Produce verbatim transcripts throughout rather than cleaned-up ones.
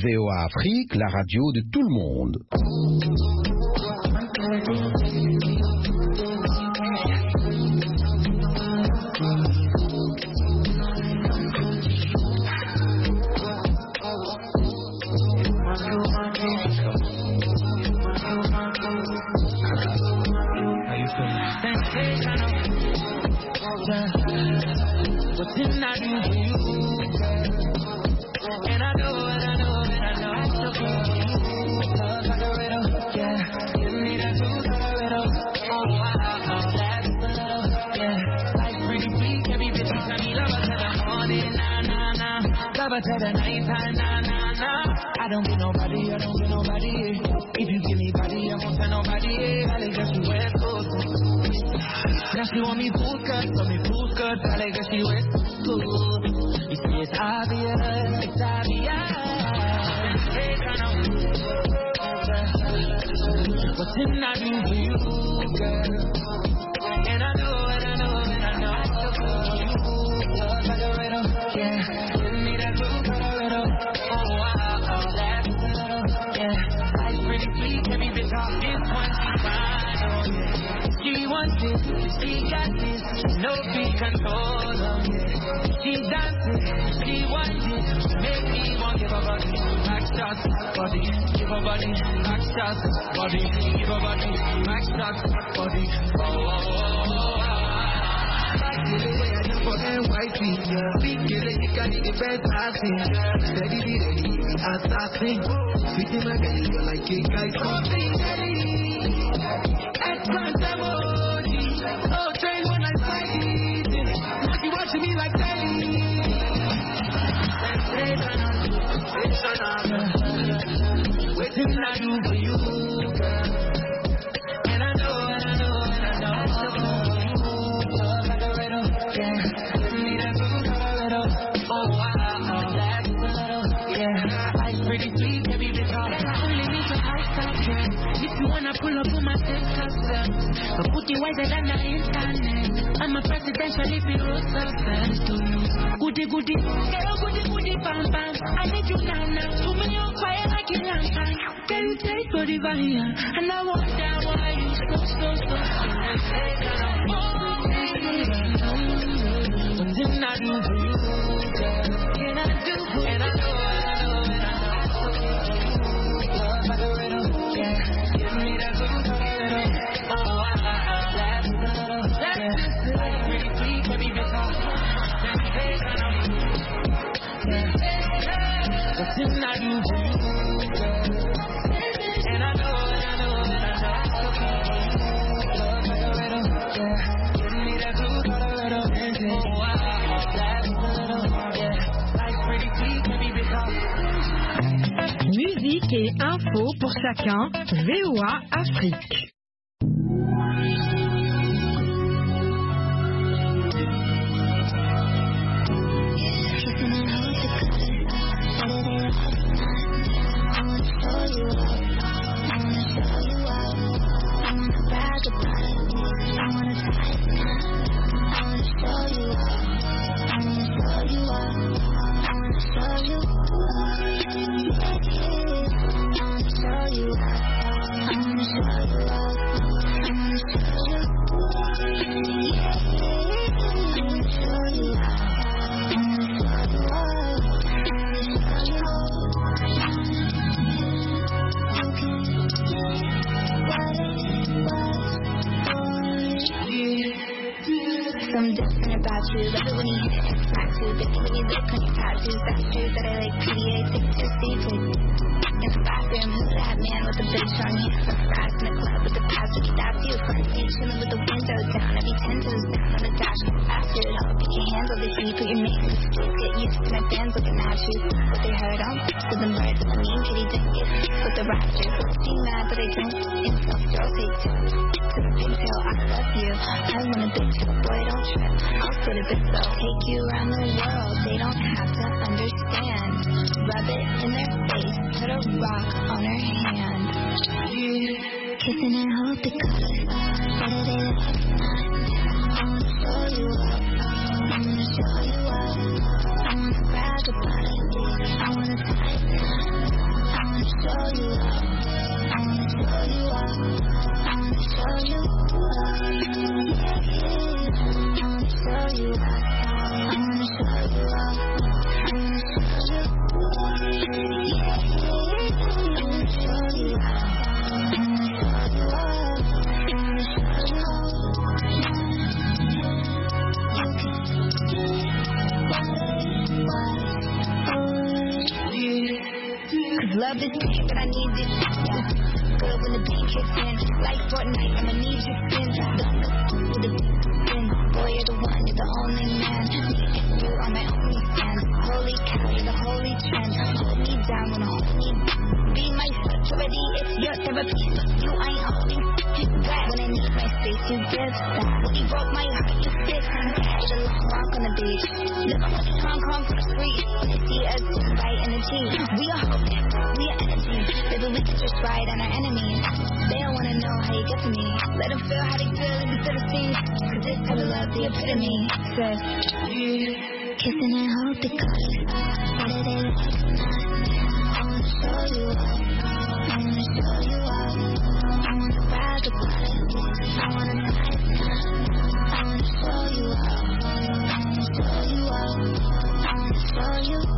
V O A Afrique, la radio de tout le monde. What's in that you do, and I know, and I know, and I know it's so good. Love like a riddle, yeah. Give me that truth like a riddle. Oh wow, that's the love, yeah. Life's pretty sweet, every bitch you tell me love her till the morning, nah nah nah. Love her till the night time, nah nah nah. I don't get nobody, I don't get nobody. If you give me body, I won't tell nobody. I like just you West Coast. Now she want me full cut, want me full cut. I like that she West Coast. You see it's obvious, it's obvious. Hey, turn on. What's in that you do, girl? And I know, and I know, and I know it's so good. Love like a riddle, yeah. Give me that groove like a riddle. Oh wow, oh that's a little, yeah. Life's pretty sweet, every bitch off this one she fine, oh yeah. She wants it, she got this, no big control, oh yeah. She dances, she wants it, make me want give her body, back shots, body, give her body, back shots, body, give her body, back shots, body, oh oh oh oh. For N Y C, big killer, you can eat the best assassin. Steady, be ready, assassin. Sweet in my belly, you're like a guy, something ready. Express emoji, oh, train when I fight it. Now she watching me like telly. Waiting I do for you, girl. And I know, and I know, and I know it's so good. Love like a riddle, yeah. Give me that food like a riddle. Oh wow, that's a little, yeah. Life's pretty sweet, baby, bitch, all that. I only need some outside, yeah. If you wanna pull up on my same custom, but put it wiser than the internet. I'm a presidential if you wrote success to you. Goody goody, girl, goody goody, bam bam. I need you now now. Too many on fire like a lantern. Can you take for the fire? And I wonder why you so so so. What's in that do for you, girl? Can I do? And I know, and I know, and I know. Love like a riddle, yeah. Give me that food like a riddle. Oh, I, I, I, that's a little, yeah. Like pretty sweet, baby, bitch, all. Let me take on them, yeah. What's in that do for you, girl? And I know, and I know, and I know it's so good. Love like a riddle, yeah. Give me that food like a riddle. Oh, I, I, that's a little, yeah. Like pretty sweet, baby, bitch, all. Musique et info pour chacun, V O A Afrique. Something different about you, love it when you hit it, back to baby when you look on your tattoos, that's true that I like P D A, pictures, secrets. In the bathroom, who's that man with the bitch on you? Fries in the club with the pastor, that's you. Front seat chilling with the window down, every ten toes down on the dash. After it all, you can handle this when you put your name in the streets. Get used to my fans looking at you. What they heard on, to them birds with the mean kitty dinkers. With the raptors, be mad but I don't. Insult, girl, take two. To the pigtail, I love you. I want a bitch, but boy, don't trip. I'll split a bit, so take you around the world. They don't have to understand. Rub it in their face, put a rock on her hand. Kissing and hold the color. What are they looking at? I wanna show you up. I wanna show you up. I wanna brag about it. I wanna tie it down. Love is pain, but I need this. Yeah. Good when the beat kicks in. Like Fortnite, I'ma need your spin. Don't look with the spin. Boy, you're the one, you're the only man. You are my only fan. Holy cow, you're the holy trend. Hold me down when I hold me. Be my touch already, it's your therapy. But you ain't holding back. When I need my space, you give back. When you broke my heart, you fix and it's a long walk on the beach. Live on the Hong Kong for the street. When you see us, right energy. We are hope, we are energy. Baby, we can just ride on our enemies. They don't wanna know how you get to me. Let them feel how they feel in the Philippines. Cause this type of love, the epitome. Says, kissing and hold the cups. What do they like tonight? I wanna show you up. I wanna show you up. I wanna brag about it. I wanna tie it down. I wanna show you up. I wanna show you up. I wanna show you up.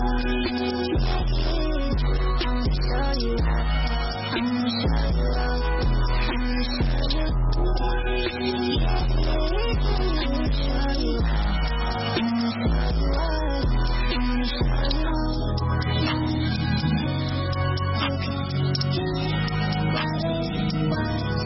I wanna show you up. I wanna show you up. I wanna show you up. Yeah. I wanna show you up. I wanna show you up. I wanna show you up. You can do it. What it was.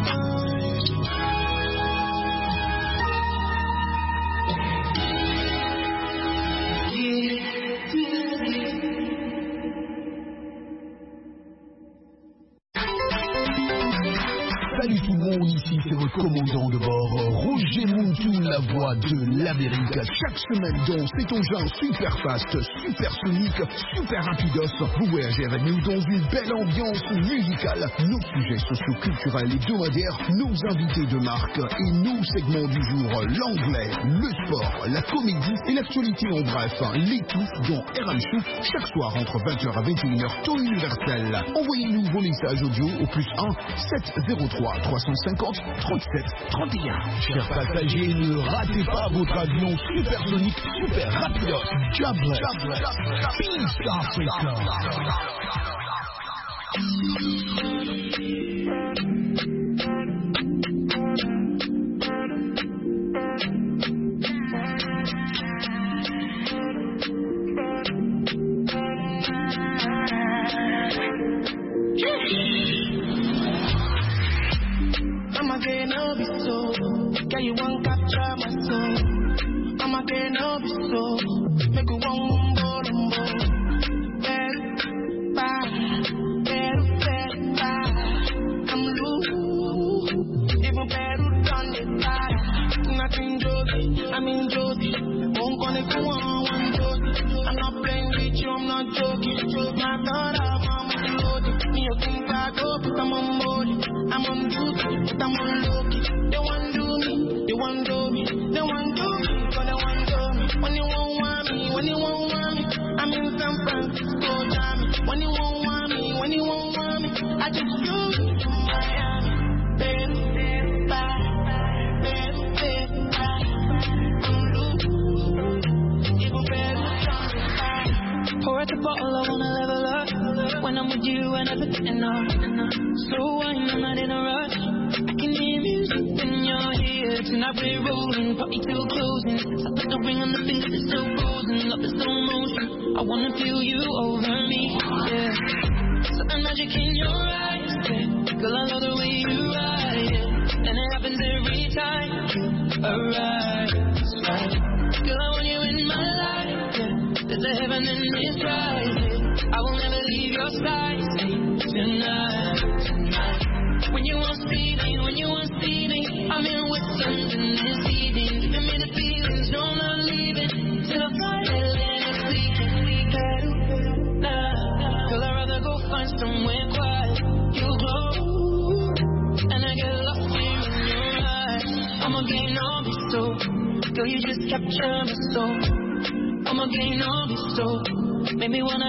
Salut tout le monde, ici c'est votre commandant de bord, Roger Mountou, la voix de l'Amérique. Chaque semaine dans cet engin super fast, super sonique, super rapidos, vous voyagez avec nous dans une belle ambiance musicale. Nos sujets socio-culturels et hebdomadaires, nos invités de marque et nos segments du jour, l'anglais, le sport, la comédie et l'actualité en bref. Les tous dans R M C, chaque soir entre vingt heures à vingt et une heures, temps universel. Envoyez-nous vos messages audio au plus un sept zéro trois trois cent cinquante trente-sept trente et un. Chers passagers, ne ratez pas votre avion supersonique, super rapidos. Jobless, Peace Africa. I'm again, no be so. Girl, you won't capture my soul. I'm again, no be so. Make you one more, one more. Better, bye. Better, better, bye. I'm loose. Even better, done the fire. Nothing joking, I'm in joking. Won't connect to one, one joking. I'm not playing with you, I'm not joking. My thought I'm on loading. Me, you think I go, but I'm on board. I'm on duty, but I'm on low-key. They want do me, they want do me, they want do me, but they want do me. When you won't want me, when you won't want me, I'm in San Francisco, Miami. When you won't want me, when you won't want me, I just do it to Miami. Better, better, bye, better, better, bye. I'm loose, even better, bye. Pour out the bottle, I wanna level up. When I'm with you, I never get enough. Slow wine, I'm not in a rush. I can hear music when you're here. Tonight we're rolling, party till closing. I put the ring on the finger, it's still frozen. Love is slow motion. I wanna feel you over me, yeah. Something magic in your eyes, yeah. Girl, I love the way you ride, yeah. And it happens every time you arrive, right. Girl, I want you in my life, yeah. There's a heaven in this ride, yeah. I will never leave your side, tonight, tonight. When you want to see me, when you want to see me, I'm in with something this evening. Giving me the feelings, no, I'm not leaving till I fly next week. Girl, I'd rather go find somewhere quiet. You glow, and I get lost here in your eyes. I'm a game, I'll be so. Girl, you just capture my soul. I'm a game, I'll be so. Make me wanna